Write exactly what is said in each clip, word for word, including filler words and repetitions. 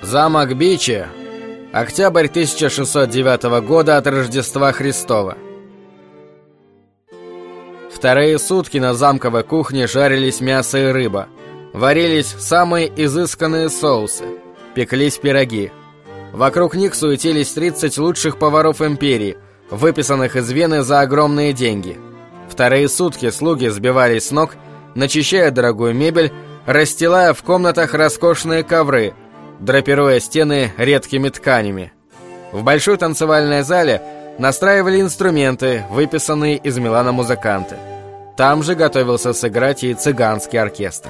Замок Биче. Октябрь тысяча шестьсот девятого года от Рождества Христова. Вторые сутки на замковой кухне жарились мясо и рыба. Варились самые изысканные соусы. Пеклись пироги. Вокруг них суетились тридцать лучших поваров империи, выписанных из Вены за огромные деньги. Вторые сутки слуги сбивались с ног, начищая дорогую мебель, расстилая в комнатах роскошные ковры, драпируя стены редкими тканями. В большой танцевальной зале настраивали инструменты, выписанные из Милана музыканты. Там же готовился сыграть и цыганский оркестр.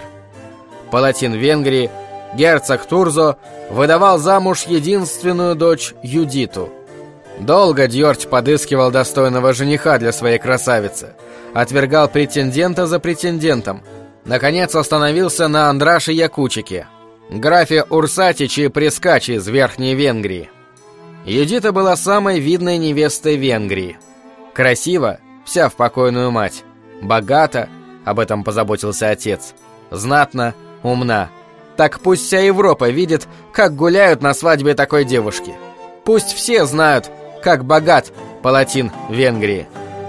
Палатин Венгрии, герцог Турзо, выдавал замуж единственную дочь Юдиту. Долго Дьорть подыскивал достойного жениха для своей красавицы, отвергал претендента за претендентом. Наконец остановился на Андраше Якучике, графе Урсатичи Прескачи из Верхней Венгрии. Юдита была самой видной невестой Венгрии. Красива, вся в покойную мать. Богата, об этом позаботился отец. Знатна, умна. Так пусть вся Европа видит, как гуляют на свадьбе такой девушки. Пусть все знают, как богат палатин Венгрии.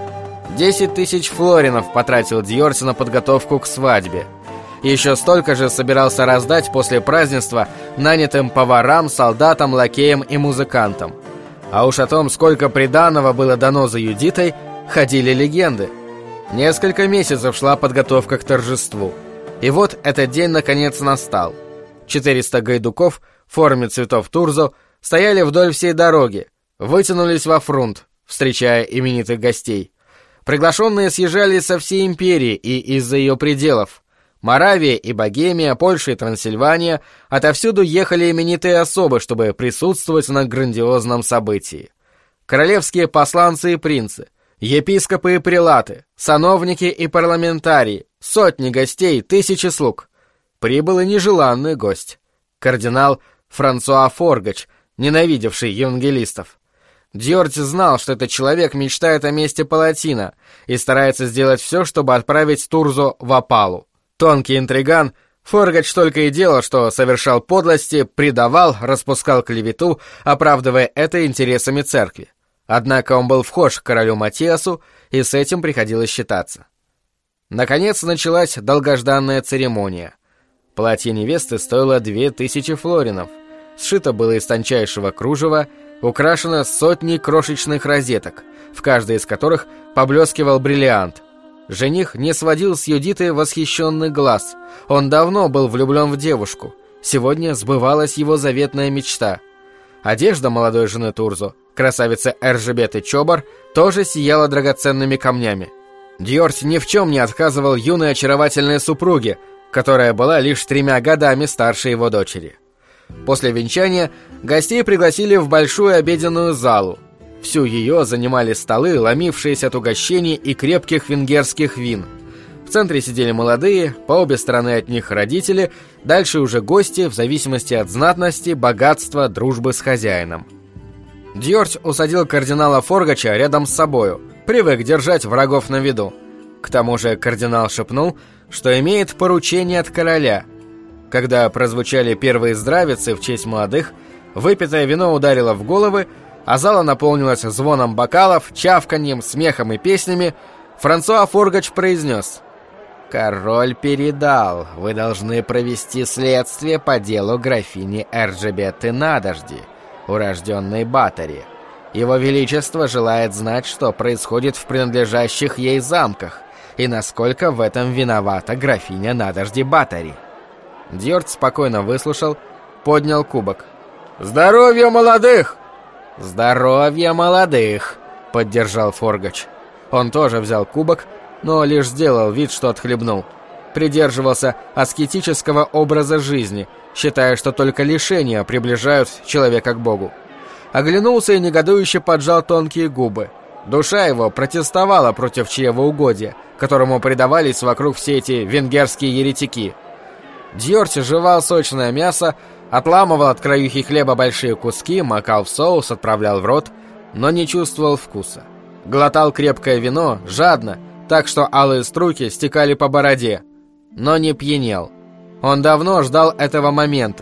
Десять тысяч флоринов потратил Дьорть на подготовку к свадьбе. Еще столько же собирался раздать после празднества нанятым поварам, солдатам, лакеям и музыкантам. А уж о том, сколько приданого было дано за Юдитой, ходили легенды. Несколько месяцев шла подготовка к торжеству. И вот этот день наконец настал. Четыреста гайдуков в форме цветов Турзо стояли вдоль всей дороги, вытянулись во фрунт, встречая именитых гостей. Приглашенные съезжались со всей империи и из-за ее пределов. Моравия и Богемия, Польша и Трансильвания, отовсюду ехали именитые особы, чтобы присутствовать на грандиозном событии. Королевские посланцы и принцы, епископы и прелаты, сановники и парламентарии, сотни гостей, тысячи слуг. Прибыл и нежеланный гость. Кардинал Франсуа Форгач, ненавидевший евангелистов. Дьорть знал, что этот человек мечтает о месте палатина и старается сделать все, чтобы отправить Турзо в опалу. Тонкий интриган, Форгач только и делал, что совершал подлости, предавал, распускал клевету, оправдывая это интересами церкви. Однако он был вхож к королю Матиасу, и с этим приходилось считаться. Наконец началась долгожданная церемония. Платье невесты стоило две тысячи флоринов. Сшито было из тончайшего кружева, украшено сотней крошечных розеток, в каждой из которых поблескивал бриллиант. Жених не сводил с Юдиты восхищенный глаз. Он давно был влюблен в девушку. Сегодня сбывалась его заветная мечта. Одежда молодой жены Турзо, красавицы Эржебеты Чобар, тоже сияла драгоценными камнями. Дьорть ни в чем не отказывал юной очаровательной супруге, которая была лишь тремя годами старше его дочери. После венчания гостей пригласили в большую обеденную залу. Всю ее занимали столы, ломившиеся от угощений и крепких венгерских вин. В центре сидели молодые, по обе стороны от них родители, дальше уже гости, в зависимости от знатности, богатства, дружбы с хозяином. Дьорть усадил кардинала Форгача рядом с собою, привык держать врагов на виду. К тому же кардинал шепнул, что имеет поручение от короля. Когда прозвучали первые здравицы в честь молодых, выпитое вино ударило в головы, а зала наполнилась звоном бокалов, чавканьем, смехом и песнями. Франсуа Форгач произнес: «Король передал, вы должны провести следствие по делу графини Эржебеты Надожди, урожденной Батори. Его Величество желает знать, что происходит в принадлежащих ей замках, и насколько в этом виновата графиня Надожди Батори». Дьорть спокойно выслушал, поднял кубок. «Здоровья молодых!» «Здоровья молодых!» — поддержал Форгач. Он тоже взял кубок, но лишь сделал вид, что отхлебнул. Придерживался аскетического образа жизни, считая, что только лишения приближают человека к Богу. Оглянулся и негодующе поджал тонкие губы. Душа его протестовала против чревоугодия, которому предавались вокруг все эти венгерские еретики. Дьорть жевал сочное мясо, отламывал от краюхи хлеба большие куски, макал в соус, отправлял в рот, но не чувствовал вкуса. Глотал крепкое вино, жадно, так что алые струйки стекали по бороде, но не пьянел. Он давно ждал этого момента,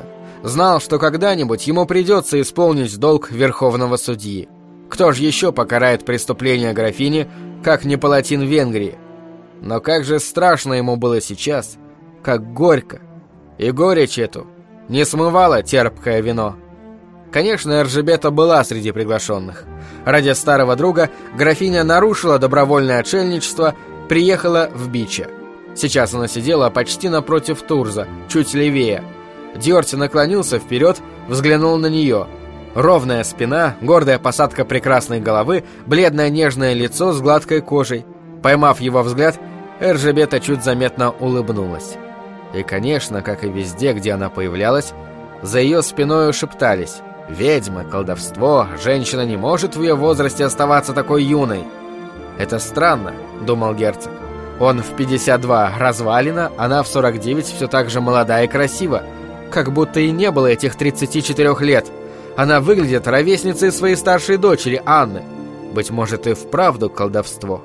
Знал, что когда-нибудь ему придется исполнить долг верховного судьи. Кто же еще покарает преступления графини, как не палатин Венгрии? Но как же страшно ему было сейчас, как горько. И горечь эту не смывало терпкое вино. Конечно, Эржебета была среди приглашенных. Ради старого друга графиня нарушила добровольное отшельничество, приехала в Биче. Сейчас она сидела почти напротив Турза, чуть левее. Дьорти наклонился вперед, взглянул на нее. Ровная спина, гордая посадка прекрасной головы, бледное нежное лицо с гладкой кожей. Поймав его взгляд, Эржебета чуть заметно улыбнулась. И, конечно, как и везде, где она появлялась, за ее спиной шептались: «Ведьма, колдовство, женщина не может в ее возрасте оставаться такой юной». «Это странно», — думал герцог. «Он в пятьдесят два развалина, она в сорок девять все так же молода и красива. Как будто и не было этих тридцати четырёх лет. Она выглядит ровесницей своей старшей дочери Анны. Быть может, и вправду колдовство».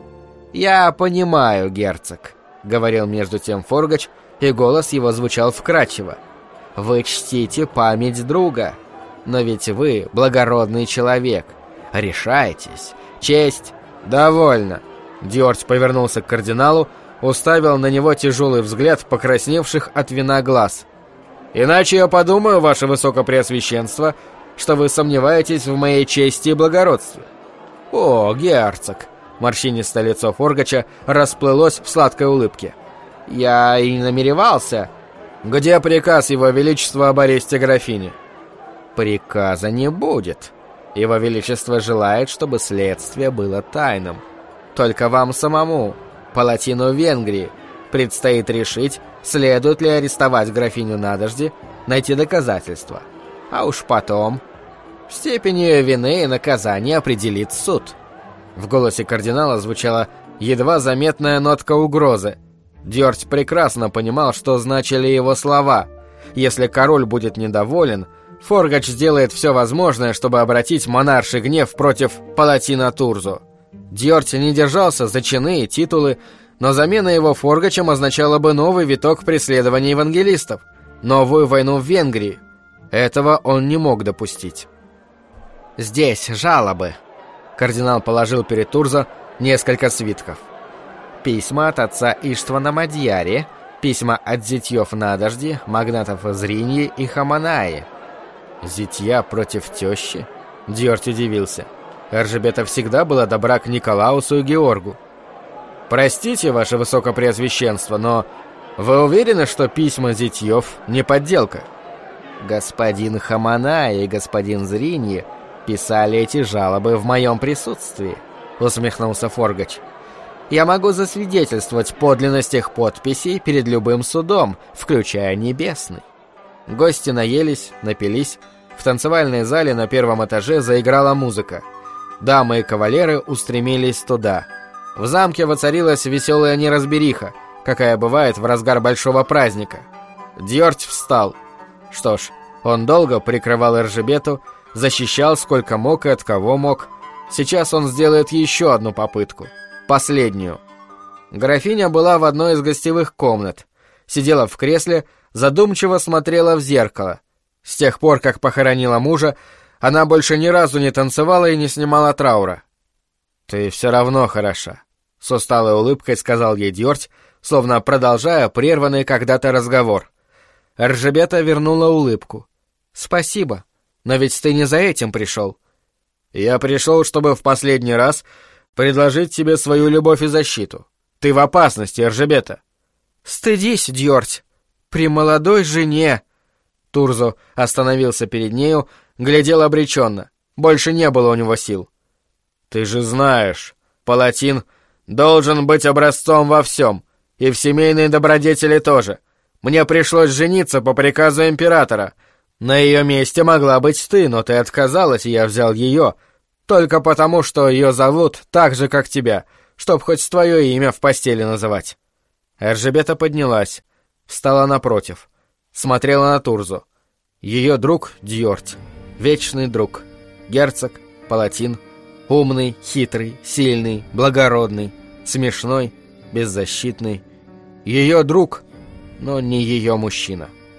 «Я понимаю, герцог», — говорил между тем Форгач, и голос его звучал вкрадчиво. «Вы чтите память друга. Но ведь вы благородный человек. Решайтесь. Честь...» «Довольно». Дьорти повернулся к кардиналу, уставил на него тяжелый взгляд покрасневших от вина глаз. «Иначе я подумаю, ваше высокопреосвященство, что вы сомневаетесь в моей чести и благородстве». «О, герцог!» Морщинистое лицо Форгача расплылось в сладкой улыбке. «Я и не намеревался...» «Где приказ его величества об аресте графини?» «Приказа не будет. Его величество желает, чтобы следствие было тайным. Только вам самому, палатину Венгрии, предстоит решить, следует ли арестовать графиню Надежди, найти доказательства. А уж потом степень ее вины и наказания определит суд». В голосе кардинала звучала едва заметная нотка угрозы. Дьорти прекрасно понимал, что значили его слова. Если король будет недоволен, Форгач сделает все возможное, чтобы обратить монарший гнев против палатина Турзо. Дьорти не держался за чины и титулы, но замена его Форгачем означала бы новый виток преследования евангелистов, новую войну в Венгрии. Этого он не мог допустить. «Здесь жалобы». Кардинал положил перед Турзо несколько свитков. Письма от отца Иштвана Мадьяри, письма от зятьев Надежди, магнатов из Риньи и Хаманаи. «Зятья против тещи?» Дьорти удивился. Эржебета всегда была добра к Николаусу и Георгу. «Простите, ваше высокопреосвященство, но вы уверены, что письма зятьев не подделка?» «Господин Хаманаи и господин Зриньи писали эти жалобы в моем присутствии», — усмехнулся Форгач. «Я могу засвидетельствовать подлинность их подписей перед любым судом, включая небесный». Гости наелись, напились. В танцевальной зале на первом этаже заиграла музыка. Дамы и кавалеры устремились туда. В замке воцарилась веселая неразбериха, какая бывает в разгар большого праздника. Дьорти встал. Что ж, он долго прикрывал Эржебету, защищал сколько мог и от кого мог. Сейчас он сделает еще одну попытку. Последнюю. Графиня была в одной из гостевых комнат. Сидела в кресле, задумчиво смотрела в зеркало. С тех пор, как похоронила мужа, она больше ни разу не танцевала и не снимала траура. «Ты все равно хороша», — с усталой улыбкой сказал ей Дьорти, словно продолжая прерванный когда-то разговор. Эржебета вернула улыбку. «Спасибо, но ведь ты не за этим пришел». «Я пришел, чтобы в последний раз предложить тебе свою любовь и защиту. Ты в опасности, Эржебета». «Стыдись, Дьорти, при молодой жене». Турзо остановился перед нею, глядел обреченно. Больше не было у него сил. «Ты же знаешь, палатин должен быть образцом во всем, и в семейной добродетели тоже. Мне пришлось жениться по приказу императора. На ее месте могла быть ты, но ты отказалась, и я взял ее, только потому, что ее зовут так же, как тебя, чтоб хоть твое имя в постели называть». Эржебета поднялась, встала напротив, смотрела на Турзо. Ее друг Дьорти, вечный друг, герцог, палатин, умный, хитрый, сильный, благородный, смешной, беззащитный. Ее друг, но не ее мужчина.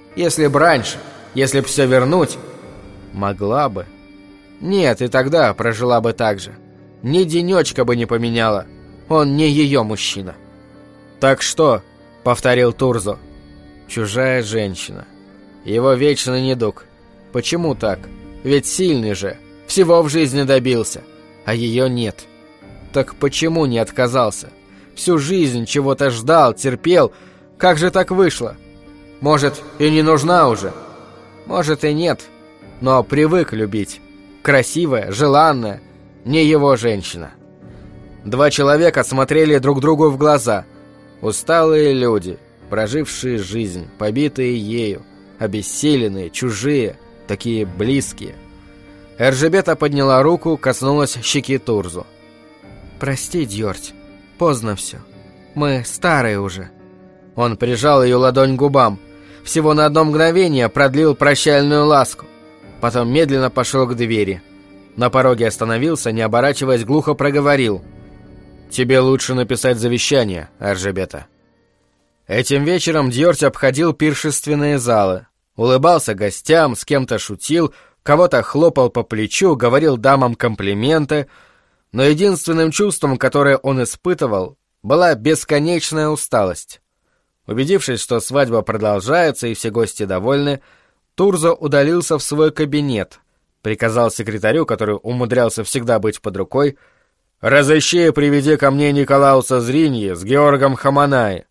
Если б раньше, если б все вернуть, могла бы. Нет, и тогда прожила бы так же. Ни денечка бы не поменяла. Он не ее мужчина. «Так что?» — повторил Турзо. «Чужая женщина. Его вечный недуг. Почему так? Ведь сильный же. Всего в жизни добился. А ее нет. Так почему не отказался? Всю жизнь чего-то ждал, терпел. Как же так вышло? Может, и не нужна уже? Может, и нет. Но привык любить. Красивая, желанная. Не его женщина». Два человека смотрели друг другу в глаза. Усталые люди, прожившие жизнь, побитые ею, обессиленные, чужие, такие близкие. Эржебета подняла руку, коснулась щеки Турзу. «Прости, Дьорть, поздно все. Мы старые уже». Он прижал ее ладонь к губам. Всего на одно мгновение продлил прощальную ласку. Потом медленно пошел к двери. На пороге остановился, не оборачиваясь, глухо проговорил: «Тебе лучше написать завещание, Эржебета». Этим вечером Дьорть обходил пиршественные залы. Улыбался гостям, с кем-то шутил, кого-то хлопал по плечу, говорил дамам комплименты. Но единственным чувством, которое он испытывал, была бесконечная усталость. Убедившись, что свадьба продолжается и все гости довольны, Турзо удалился в свой кабинет, приказал секретарю, который умудрялся всегда быть под рукой: «Разыщи и приведи ко мне Николауса Зриньи с Георгом Хаманаи».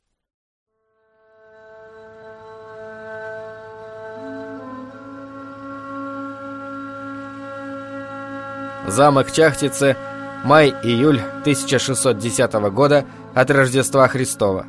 Замок Чахтице, май-июль тысяча шестьсот десятого года от Рождества Христова.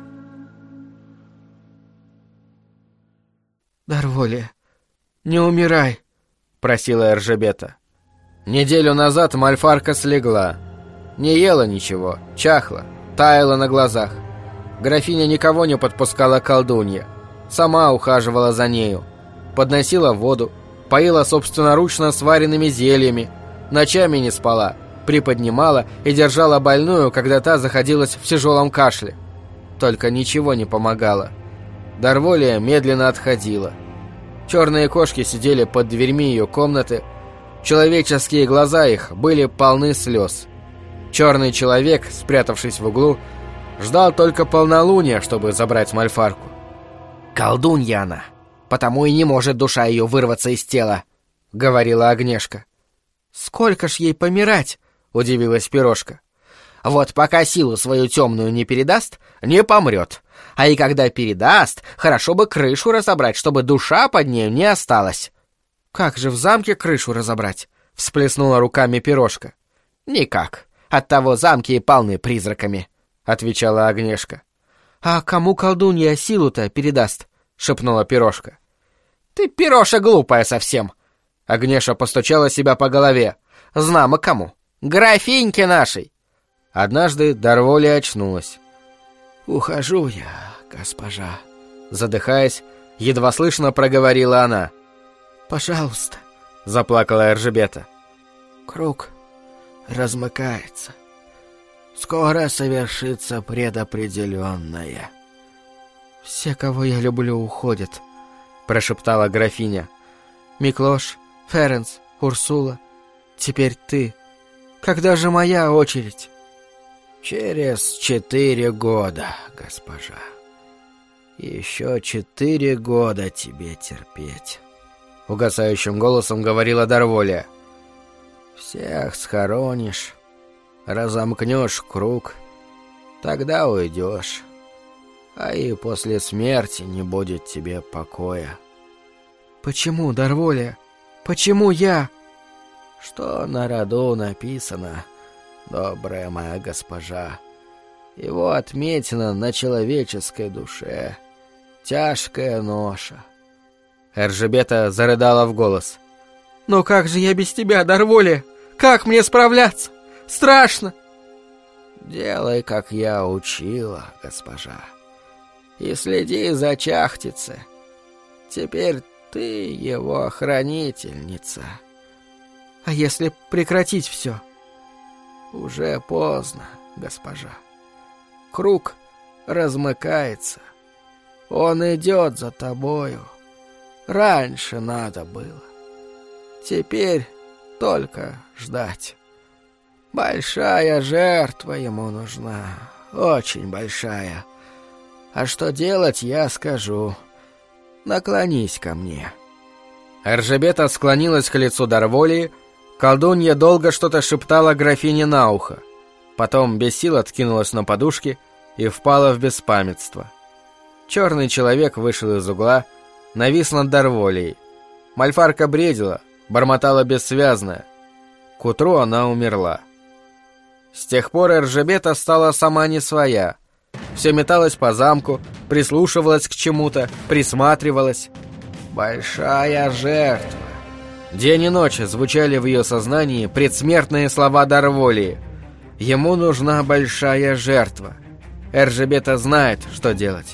«Дарволия, не умирай», — просила Эржебета. Неделю назад Мальфарка слегла. Не ела ничего, чахла, таяла на глазах. Графиня никого не подпускала к колдунье. Сама ухаживала за нею. Подносила воду, поила собственноручно сваренными зельями. Ночами не спала, приподнимала и держала больную, когда та заходилась в тяжелом кашле. Только ничего не помогало. Дарволия медленно отходила. Черные кошки сидели под дверьми ее комнаты. Человеческие глаза их были полны слез. Черный человек, спрятавшись в углу, ждал только полнолуния, чтобы забрать Мальфарку. «Колдунья она, потому и не может душа ее вырваться из тела», — говорила Агнешка. «Сколько ж ей помирать?» — удивилась Пирожка. «Вот пока силу свою темную не передаст, не помрет. А и когда передаст, хорошо бы крышу разобрать, чтобы душа под нею не осталась». «Как же в замке крышу разобрать?» — всплеснула руками Пирожка. «Никак. Оттого замки и полны призраками», — отвечала Агнешка. «А кому колдунья силу-то передаст?» — шепнула Пирожка. «Ты, Пироша, глупая совсем!» Агнеша постучала себя по голове. «Знамо кому. Графиньке нашей!» Однажды Дарволия очнулась. «Ухожу я, госпожа», — задыхаясь, едва слышно проговорила она. «Пожалуйста», — заплакала Эржебета. «Круг размыкается. Скоро совершится предопределенное». «Все, кого я люблю, уходят», — прошептала графиня. «Миклош, Ференс, Урсула. Теперь ты. Когда же моя очередь?» «Через четыре года, госпожа. Еще четыре года тебе терпеть», — угасающим голосом говорила Дарволия. «Всех схоронишь, разомкнешь круг, тогда уйдешь, а и после смерти не будет тебе покоя». «Почему, Дарволия? Почему я?» «Что на роду написано, добрая моя госпожа. Его отметина на человеческой душе. Тяжкая ноша». Эржебета зарыдала в голос. «Но как же я без тебя, Дарволия? Как мне справляться? Страшно!» «Делай, как я учила, госпожа. И следи за Чахтице. Теперь ты его хранительница». «А если прекратить все?» «Уже поздно, госпожа. Круг размыкается. Он идет за тобою. раньше надо было. Теперь только ждать. Большая жертва ему нужна, очень большая. А что делать, я скажу. Наклонись ко мне». Эржебета склонилась к лицу Дарволии. Колдунья долго что-то шептала графине на ухо. Потом без сил откинулась на подушки и впала в беспамятство. Черный человек вышел из угла, навис над Дарволией. Мальфарка бредила, бормотала бессвязно. К утру она умерла. С тех пор Эржебета стала сама не своя. Все металась по замку, прислушивалась к чему-то, присматривалась. «Большая жертва». День и ночь звучали в ее сознании предсмертные слова Дарволии. Ему нужна большая жертва. Эржебета знает, что делать.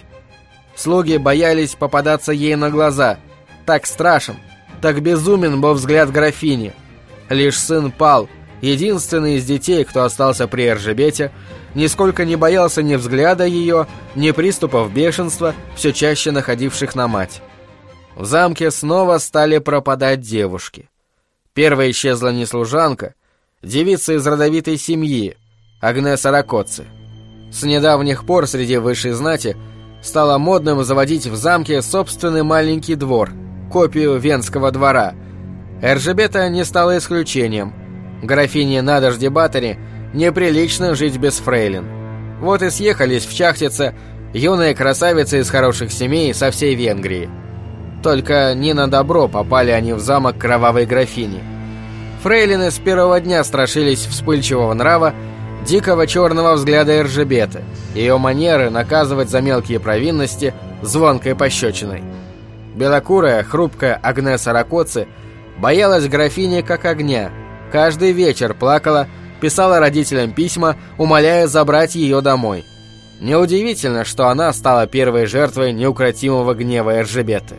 Слуги боялись попадаться ей на глаза. Так страшен, так безумен был взгляд графини. Лишь сын Пал, единственный из детей, кто остался при Эржебете, нисколько не боялся ни взгляда ее, ни приступов бешенства, все чаще находивших на мать. В замке снова стали пропадать девушки. Первой исчезла не служанка, девица из родовитой семьи, Агнеса Ракоцци. С недавних пор среди высшей знати стало модным заводить в замке собственный маленький двор, копию венского двора. Эржебета не стала исключением. Графине Надежде-Батори неприлично жить без фрейлин. Вот и съехались в Чахтице юные красавицы из хороших семей со всей Венгрии. Только не на добро попали они в замок кровавой графини. Фрейлины с первого дня страшились вспыльчивого нрава, дикого черного взгляда Эржебеты, ее манеры наказывать за мелкие провинности звонкой пощечиной. Белокурая, хрупкая Агнеса Ракоцци боялась графини как огня, каждый вечер плакала, писала родителям письма, умоляя забрать ее домой. Неудивительно, что она стала первой жертвой неукротимого гнева Эржебеты.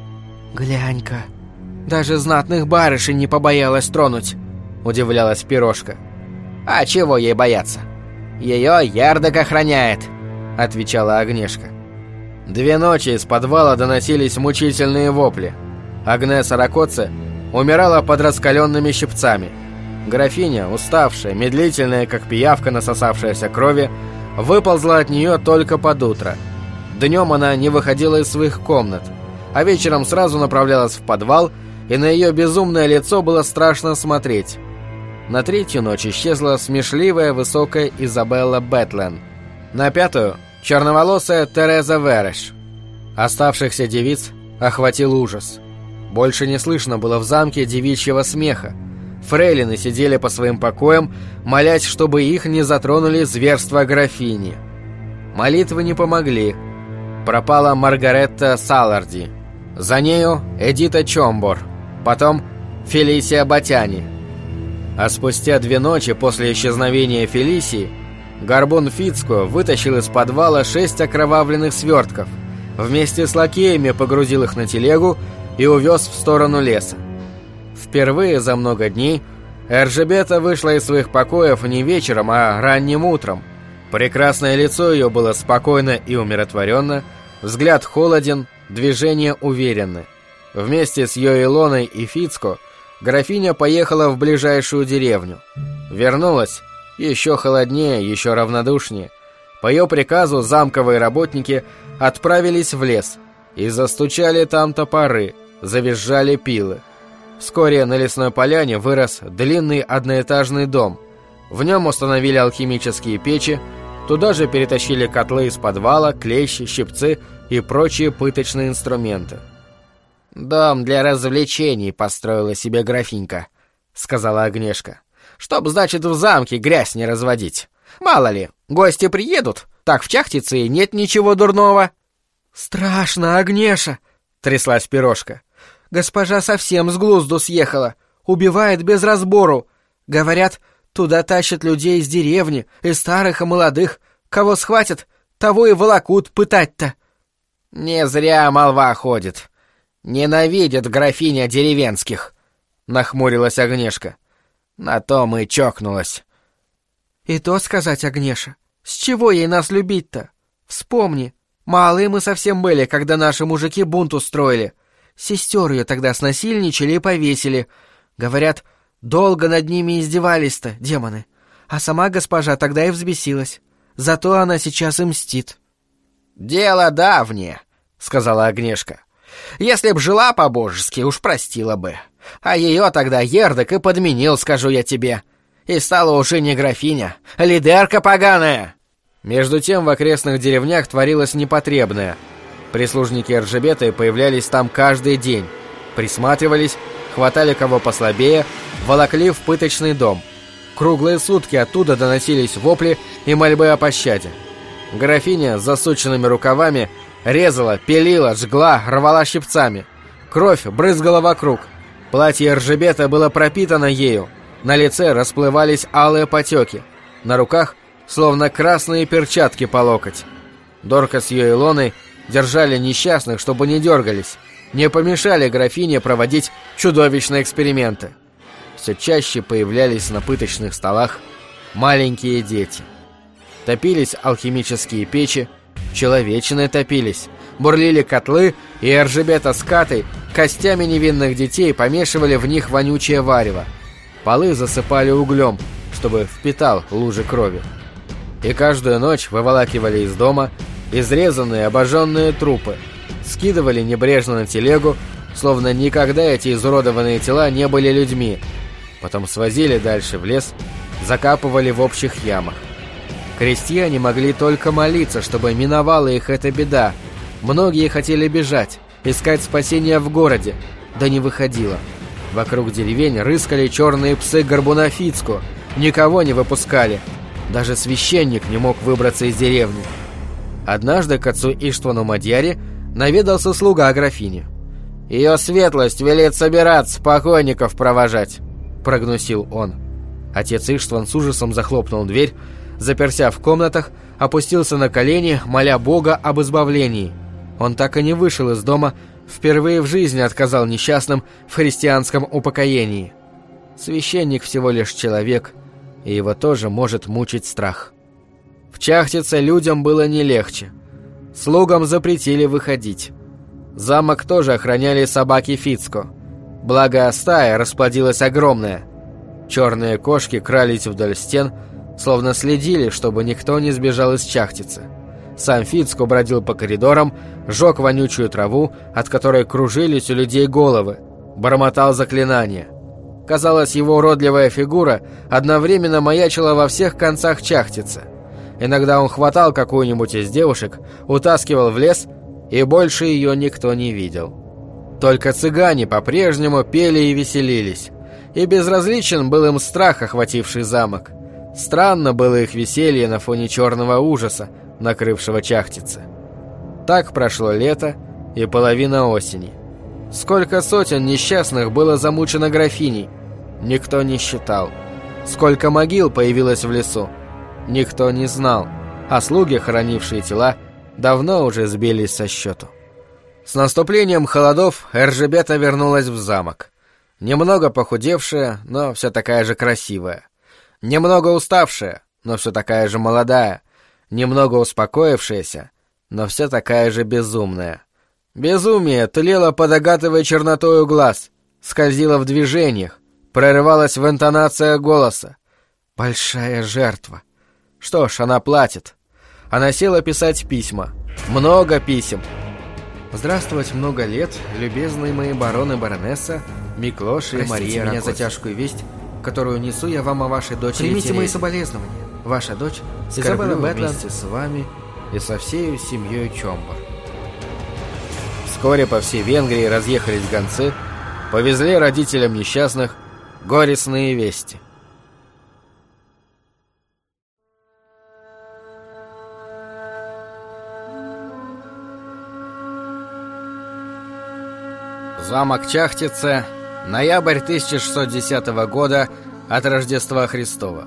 «Глянь-ка, даже знатных барышень не побоялась тронуть», — удивлялась Пирожка. «А чего ей бояться? Ее Ярдок охраняет», — отвечала Агнешка. Две ночи из подвала доносились мучительные вопли. Агнеса Ракоцци умирала под раскаленными щипцами. Графиня, уставшая, медлительная, как пиявка, насосавшаяся крови, выползла от нее только под утро. Днем она не выходила из своих комнат, а вечером сразу направлялась в подвал, и на ее безумное лицо было страшно смотреть. На третью ночь исчезла смешливая высокая Изабелла Бетлен. На пятую — черноволосая Тереза Вереш. Оставшихся девиц охватил ужас. Больше не слышно было в замке девичьего смеха. Фрейлины сидели по своим покоям, молясь, чтобы их не затронули зверства графини. Молитвы не помогли. Пропала Маргаретта Саларди. За нею Эдита Чомбор. Потом Фелисия Батяни. А спустя две ночи после исчезновения Фелисии Горбун Фицко вытащил из подвала шесть окровавленных свертков, вместе с лакеями погрузил их на телегу и увез в сторону леса. Впервые за много дней Эржебета вышла из своих покоев не вечером, а ранним утром. Прекрасное лицо ее было спокойно и умиротворенно, взгляд холоден, движения уверенны. Вместе с Йоэлоной и Фицко графиня поехала в ближайшую деревню. Вернулась еще холоднее, еще равнодушнее. По ее приказу замковые работники отправились в лес и застучали там топоры, завизжали пилы. Вскоре на лесной поляне вырос длинный одноэтажный дом. В нем установили алхимические печи, туда же перетащили котлы из подвала, клещи, щипцы и прочие пыточные инструменты. «Дом для развлечений построила себе графинька», — сказала Агнешка. «Чтоб, значит, в замке грязь не разводить. Мало ли, гости приедут, так в Чахтице и нет ничего дурного». «Страшно, Агнеша», — тряслась Пирожка. «Госпожа совсем с глузду съехала, убивает без разбору. Говорят, туда тащат людей из деревни, и старых, и молодых. Кого схватят, того и волокут пытать-то». «Не зря молва ходит. Ненавидит графиня деревенских», — нахмурилась Агнешка. «На то мы чокнулась». «И то сказать, Агнеша, с чего ей нас любить-то? Вспомни, малые мы совсем были, когда наши мужики бунт устроили. Сестер ее тогда снасильничали и повесили. Говорят, долго над ними издевались-то, демоны. А сама госпожа тогда и взбесилась. Зато она сейчас и мстит». «Дело давнее», — сказала Агнешка. «Если б жила по-божески, уж простила бы. А ее тогда Ердок и подменил, скажу я тебе. И стала уже не графиня, а лидерка поганая». Между тем в окрестных деревнях творилось непотребное. Прислужники Эржебеты появлялись там каждый день. Присматривались, хватали кого послабее, волокли в пыточный дом. Круглые сутки оттуда доносились вопли и мольбы о пощаде. Графиня с засученными рукавами резала, пилила, жгла, рвала щипцами. Кровь брызгала вокруг. Платье Эржебета было пропитано ею. На лице расплывались алые потеки. На руках словно красные перчатки по локоть. Дорка с ее Илоной держали несчастных, чтобы не дергались, не помешали графине проводить чудовищные эксперименты. Все чаще появлялись на пыточных столах маленькие дети. Топились алхимические печи, человечины топились, бурлили котлы, и Эржебета с Катой костями невинных детей помешивали в них вонючее варево. Полы засыпали углем, чтобы впитал лужи крови. И каждую ночь выволакивали из дома изрезанные обожженные трупы, скидывали небрежно на телегу, словно никогда эти изуродованные тела не были людьми. Потом свозили дальше в лес, закапывали в общих ямах. Крестьяне могли только молиться, чтобы миновала их эта беда. Многие хотели бежать, искать спасения в городе, да не выходило. Вокруг деревень рыскали черные псы горбуна Фицку, никого не выпускали. Даже священник не мог выбраться из деревни. Однажды к отцу Иштвану Мадьяре наведался слуга графини. «Ее светлость велит собираться, покойников провожать», — прогнусил он. Отец Иштван с ужасом захлопнул дверь, заперся в комнатах, опустился на колени, моля Бога об избавлении. Он так и не вышел из дома, впервые в жизни отказал несчастным в христианском упокоении. Священник всего лишь человек, и его тоже может мучить страх. В Чахтице людям было не легче. Слугам запретили выходить. Замок тоже охраняли собаки Фицко. Благо стая расплодилась огромная. Черные кошки крались вдоль стен, словно следили, чтобы никто не сбежал из Чахтицы. Сам Фицко бродил по коридорам, жег вонючую траву, от которой кружились у людей головы, бормотал заклинания. Казалось, его уродливая фигура одновременно маячила во всех концах Чахтицы. Иногда он хватал какую-нибудь из девушек, утаскивал в лес, и больше ее никто не видел. Только цыгане по-прежнему пели и веселились, и безразличен был им страх, охвативший замок. Странно было их веселье на фоне черного ужаса, накрывшего Чахтицы. Так прошло лето и половина осени. Сколько сотен несчастных было замучено графиней, никто не считал. Сколько могил появилось в лесу, никто не знал, а слуги, хоронившие тела, давно уже сбились со счету. С наступлением холодов Эржебета вернулась в замок. Немного похудевшая, но все такая же красивая. Немного уставшая, но все такая же молодая. Немного успокоившаяся, но все такая же безумная. Безумие тлело под агатовой чернотою глаз, скользило в движениях, прорывалось в интонациях голоса. Большая жертва. Что ж, она платит. Она села писать письма. Много писем. Здравствовать много лет, любезные мои барон и баронесса, Миклош и Мария меня за тяжкую весть, которую несу я вам о вашей дочери. Примите мои соболезнования. Ваша дочь Изабелла вместе с вами и со всей семьей Чомбар. Вскоре по всей Венгрии разъехались гонцы, повезли родителям несчастных горестные вести. Замок Чахтице, ноябрь тысяча шестьсот десятого года от Рождества Христова.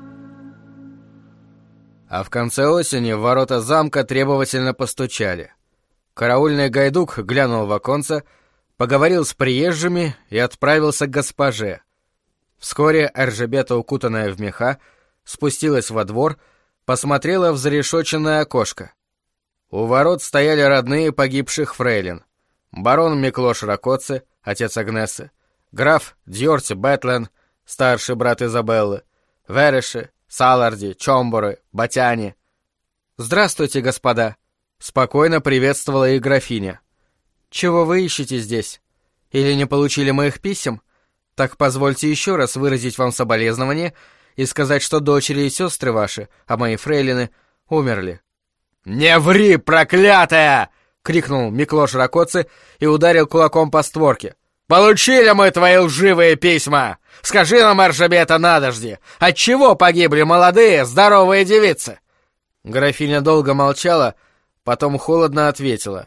А в конце осени в ворота замка требовательно постучали. Караульный гайдук глянул в оконце, поговорил с приезжими и отправился к госпоже. Вскоре Эржебета, укутанная в меха, спустилась во двор, посмотрела в зарешоченное окошко. У ворот стояли родные погибших фрейлин. барон Миклош Ракоци, отец Агнесы, граф Дьорти Бетлен, старший брат Изабеллы, Вереши, Саларди, Чомборы, Батяне. «Здравствуйте, господа!» — спокойно приветствовала их графиня. «Чего вы ищете здесь? Или не получили моих писем? Так позвольте еще раз выразить вам соболезнование и сказать, что дочери и сестры ваши, а мои фрейлины, умерли». «Не ври, проклятая!» — крикнул Миклош Ракоци и ударил кулаком по створке. «Получили мы твои лживые письма! Скажи нам, Эржебета, надожди, отчего погибли молодые, здоровые девицы?» Графиня долго молчала, потом холодно ответила.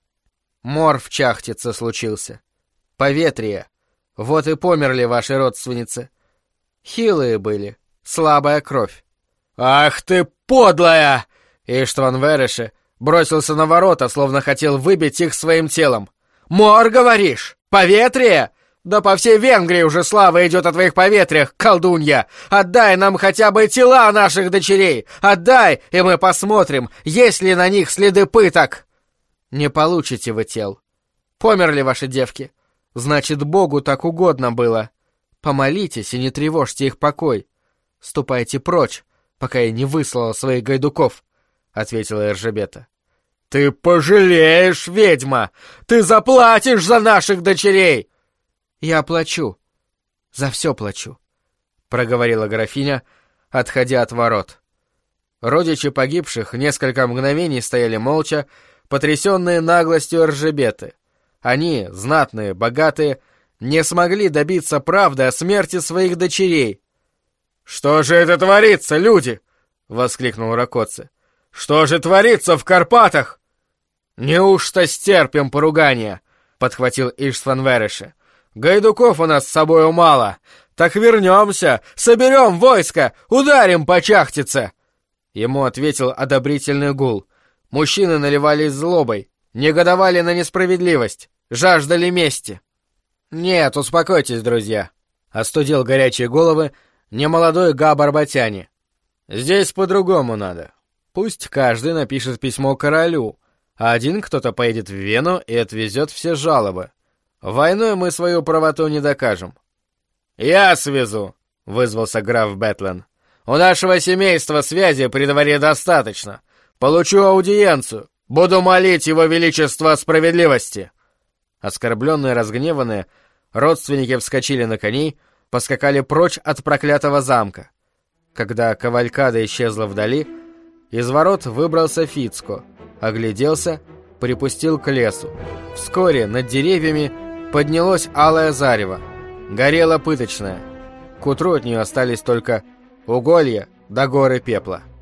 «Мор в Чахтице случился. Поветрие. Вот и померли ваши родственницы. Хилые были, слабая кровь». «Ах ты подлая!» Иштван Вереши бросился на ворота, словно хотел выбить их своим телом. «Мор, говоришь? Поветрие? Да по всей Венгрии уже слава идет о твоих поветриях, колдунья! Отдай нам хотя бы тела наших дочерей! Отдай, и мы посмотрим, есть ли на них следы пыток!» «Не получите вы тел. Померли ваши девки. Значит, Богу так угодно было. Помолитесь и не тревожьте их покой. Ступайте прочь, пока я не выслала своих гайдуков», — ответила Эржебета. «Ты пожалеешь, ведьма! Ты заплатишь за наших дочерей!» «Я плачу. За все плачу», — проговорила графиня, отходя от ворот. Родичи погибших несколько мгновений стояли молча, потрясенные наглостью Эржебеты. Они, знатные, богатые, не смогли добиться правды о смерти своих дочерей. «Что же это творится, люди?» — воскликнул Ракоци. «Что же творится в Карпатах?» «Неужто стерпим поругания?» — подхватил Иштван Вереши. «Гайдуков у нас с собою мало. Так вернемся, соберем войско, ударим по Чахтице!» Ему ответил одобрительный гул. Мужчины наливались злобой, негодовали на несправедливость, жаждали мести. «Нет, успокойтесь, друзья», — остудил горячие головы немолодой Габар Батяни. «Здесь по-другому надо. Пусть каждый напишет письмо королю, а один кто-то поедет в Вену и отвезет все жалобы. Войной мы свою правоту не докажем». «Я свезу», — вызвался граф Бетлен. «У нашего семейства связи при дворе достаточно. Получу аудиенцию, буду молить его величество о справедливости». Оскорбленные, разгневанные, родственники вскочили на коней, поскакали прочь от проклятого замка. Когда кавалькада исчезла вдали, из ворот выбрался Фицко, огляделся, припустил к лесу. Вскоре над деревьями поднялось алое зарево. Горела пыточная. К утру от нее остались только уголья да горы пепла.